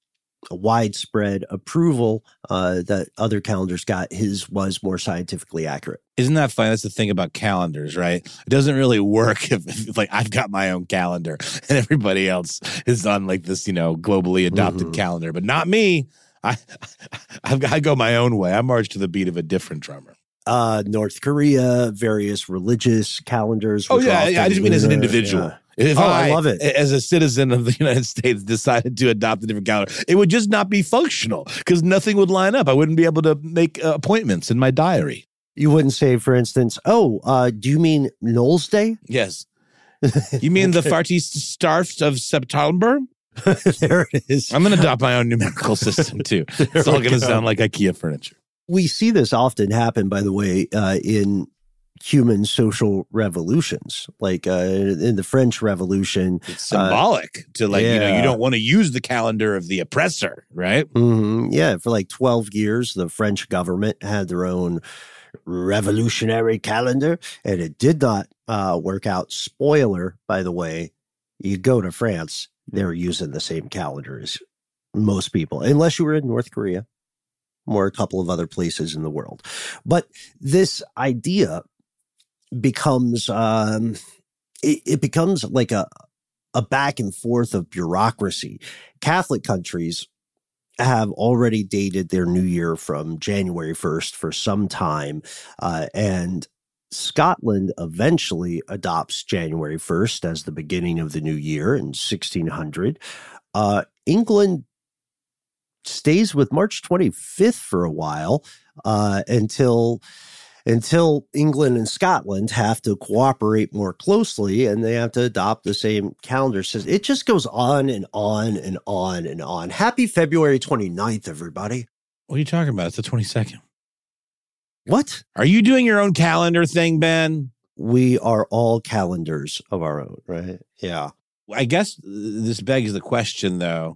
widespread approval uh, that other calendars got, his was more scientifically accurate. Isn't that funny? That's the thing about calendars, right? It doesn't really work if, if like I've got my own calendar and everybody else is on like this, you know, globally adopted Mm-hmm. calendar, but not me. I, I've, I go my own way. I march to the beat of a different drummer. Uh, North Korea, various religious calendars. Oh which are yeah, often yeah. I just mean as an lunar. individual. Yeah. If Oh, I love it. as a citizen of the United States, decided to adopt a different calendar, it would just not be functional because nothing would line up. I wouldn't be able to make uh, appointments in my diary. You wouldn't say, for instance, oh, uh, do you mean Knowles Day? Yes. You mean the farty starfs of September? There it is. I'm going to adopt my own numerical system too. It's all going to sound like IKEA furniture. We see this often happen, by the way, uh, in human social revolutions, like uh, in the French Revolution. It's symbolic uh, to like, yeah. you know, you don't want to use the calendar of the oppressor, right? Mm-hmm. Yeah. For like twelve years, the French government had their own revolutionary calendar, and it did not uh, work out. Spoiler, by the way, you go to France, they're using the same calendar as most people, unless you were in North Korea or a couple of other places in the world. But this idea becomes, um, it, it becomes like a, a back and forth of bureaucracy. Catholic countries have already dated their new year from January first for some time. Uh, and Scotland eventually adopts January first as the beginning of the new year in sixteen hundred. Uh, England stays with March twenty-fifth for a while uh, until until England and Scotland have to cooperate more closely and they have to adopt the same calendar system. It just goes on and on and on and on. Happy February twenty-ninth, everybody. What are you talking about? It's the twenty-second. What? Are you doing your own calendar thing, Ben? We are all calendars of our own, right? Yeah. I guess this begs the question, though.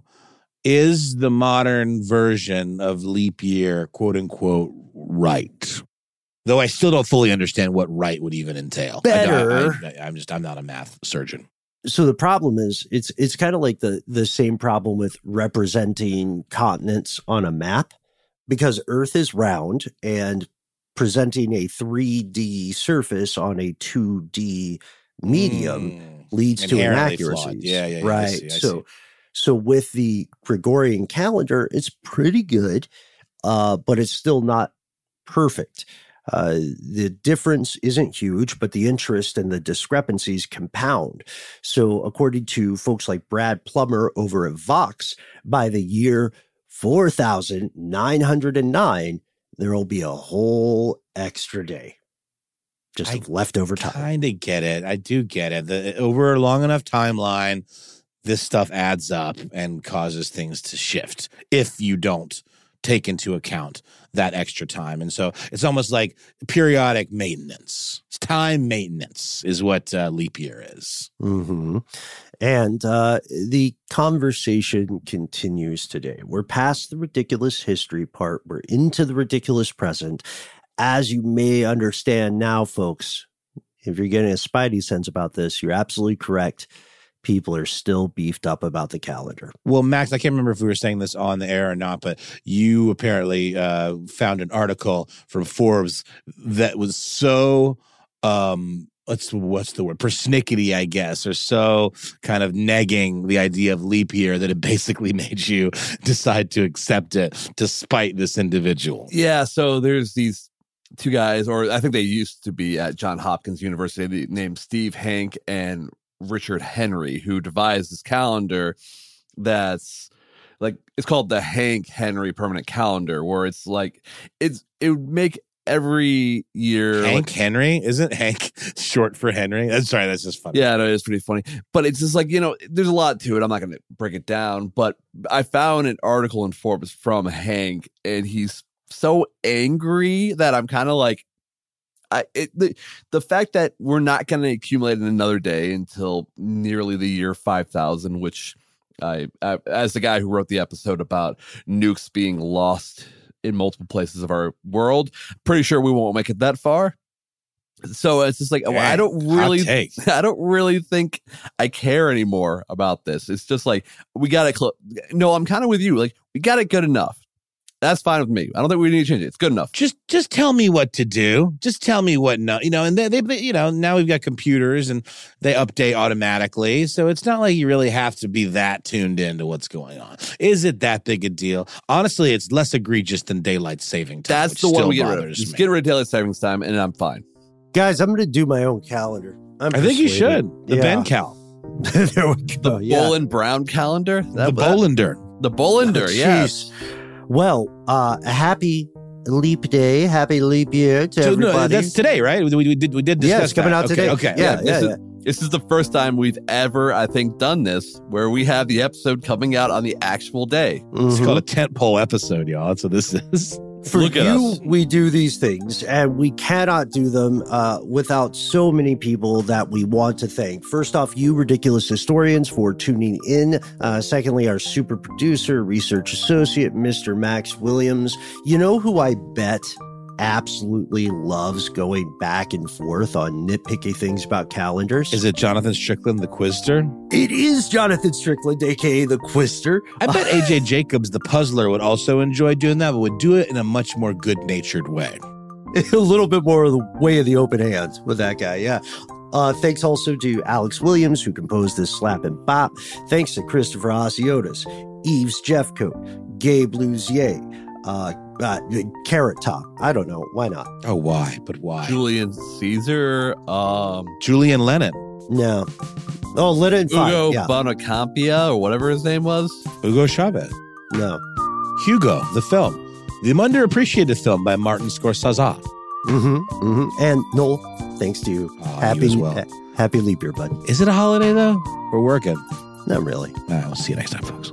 Is the modern version of leap year, quote unquote, right? Though I still don't fully understand what right would even entail. Better. I, I, I'm just, I'm not a math surgeon. So the problem is, it's it's kind of like the the same problem with representing continents on a map, because Earth is round and presenting a three D surface on a two D medium mm. leads to inaccuracies. Yeah, yeah, yeah, right. I see, I so, see. so with the Gregorian calendar, it's pretty good, uh, but it's still not perfect. Uh, the difference isn't huge, but the interest and the discrepancies compound. So according to folks like Brad Plummer over at Vox, by the year four thousand nine hundred nine, there will be a whole extra day just of leftover time. I kind of get it. I do get it. The, over a long enough timeline, this stuff adds up and causes things to shift if you don't take into account that extra time. And so it's almost like periodic maintenance. It's time maintenance is what uh, leap year is. Mm-hmm. And uh, the conversation continues today. We're past the ridiculous history part. We're into the ridiculous present. As you may understand now, folks, if you're getting a spidey sense about this, you're absolutely correct. People are still beefed up about the calendar. Well, Max, I can't remember if we were saying this on the air or not, but you apparently uh, found an article from Forbes that was so, um, what's, what's the word, persnickety, I guess, or so kind of negging the idea of leap year that it basically made you decide to accept it despite this individual. Yeah, so there's these two guys, or I think they used to be at Johns Hopkins University, named Steve Hank and Richard Henry, who devised this calendar that's like, it's called the Hank Henry Permanent Calendar, where it's like, it's it would make every year. Hank like, Henry? Isn't Hank short for Henry? I'm sorry, that's just funny. Yeah, no, it's pretty funny. But it's just like, you know, there's a lot to it. I'm not going to break it down, but I found an article in Forbes from Hank, and he's so angry that I'm kind of like, I it, the the fact that we're not going to accumulate in another day until nearly the year five thousand, which I, I as the guy who wrote the episode about nukes being lost in multiple places of our world, pretty sure we won't make it that far. So it's just like, Dang, I don't really, hot take. I don't really think I care anymore about this. It's just like, we got it. Cl- no, I'm kind of with you. Like, we got it good enough. That's fine with me. I don't think we need to change it. It's good enough. Just, just tell me what to do. Just tell me what no, you know. And they, they, you know, now we've got computers and they update automatically, so it's not like you really have to be that tuned into what's going on. Is it that big a deal? Honestly, it's less egregious than daylight saving time. That's the one we get rid of. Just get rid of daylight savings time, and I'm fine. Guys, I'm going to do my own calendar. I'm I think you persuaded. should. The Yeah. Ben Cal, There we go. The yeah. Bolin Brown calendar. the Bolander. The Bolander. Oh, Yes. jeez. Well, uh, a happy leap day, happy leap year to So, no, everybody. that's today, right? We, we did. We did discuss Yeah, it's coming that. out Okay, today. Okay. Yeah, this yeah, is, yeah. This is the first time we've ever, I think, done this where we have the episode coming out on the actual day. It's Mhm. called a tentpole episode, y'all. That's what this is. For Look at you, us. we do these things, and we cannot do them uh, without so many people that we want to thank. First off, you ridiculous historians for tuning in. Uh, secondly, our super producer, research associate, Mister Max Williams. You know who I bet absolutely loves going back and forth on nitpicky things about calendars? Is it Jonathan Strickland, the Quizster? It is Jonathan Strickland, aka the Quister. I bet A J Jacobs, the Puzzler, would also enjoy doing that, but would do it in a much more good-natured way. A little bit more of the way of the open hands with that guy, yeah. Uh, thanks also to Alex Williams, who composed this slap and bop. Thanks to Christopher Asiotis, Yves Jeffcoat, Gabe Luzier, uh, uh, Carrot Top. I don't know. Why not? Oh, why? But why? Julian Caesar, um, Julian Lennon, No. Oh, Lennon Five. Ugo Yeah. Bonacampia, or whatever his name was. Hugo Chavez, No. Hugo, the film, the underappreciated film by Martin Scorsese. Mm-hmm. Mm-hmm. And Noel, thanks to you. Oh, you happy, as well. ha- happy leap year, bud. Is it a holiday though? We're working. Not really. All right, we'll see you next time, folks.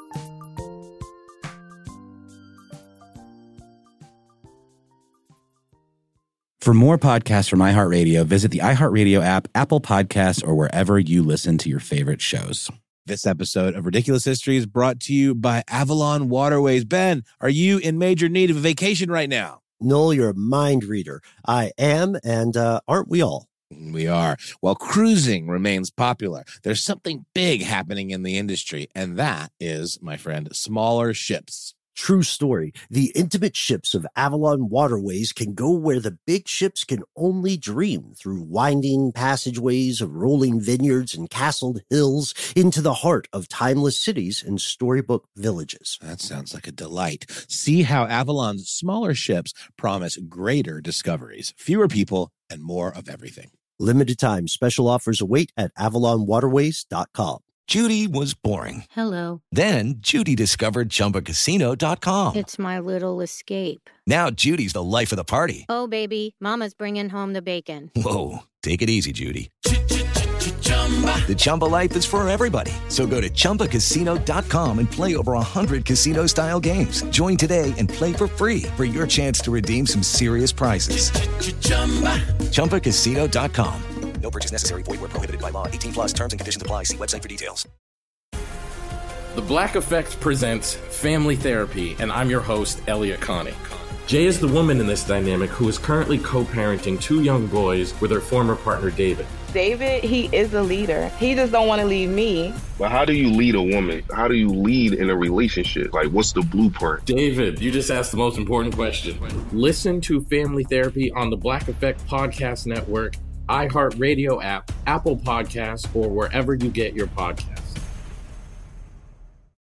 For more podcasts from iHeartRadio, visit the iHeartRadio app, Apple Podcasts, or wherever you listen to your favorite shows. This episode of Ridiculous History is brought to you by Avalon Waterways. Ben, are you in major need of a vacation right now? Noel, you're a mind reader. I am, and uh, aren't we all? We are. While cruising remains popular, there's something big happening in the industry, and that is, my friend, smaller ships. True story. The intimate ships of Avalon Waterways can go where the big ships can only dream, through winding passageways of rolling vineyards and castled hills into the heart of timeless cities and storybook villages. That sounds like a delight. See how Avalon's smaller ships promise greater discoveries, fewer people, and more of everything. Limited time special offers await at avalon waterways dot com. Judy was boring. Hello. Then Judy discovered Chumba Casino dot com. It's my little escape. Now Judy's the life of the party. Oh, baby, mama's bringing home the bacon. Whoa, take it easy, Judy. The Chumba life is for everybody. So go to Chumba Casino dot com and play over one hundred casino-style games. Join today and play for free for your chance to redeem some serious prizes. Chumba Casino dot com. No purchase necessary. Void where prohibited by law. eighteen plus terms and conditions apply. See website for details. The Black Effect presents Family Therapy, and I'm your host, Elliot Connie. Jay is the woman in this dynamic who is currently co-parenting two young boys with her former partner, David. David, he is a leader. He just don't want to leave me. But how do you lead a woman? How do you lead in a relationship? Like, what's the blueprint? David, you just asked the most important question. Listen to Family Therapy on the Black Effect Podcast Network, iHeartRadio app, Apple Podcasts, or wherever you get your podcasts.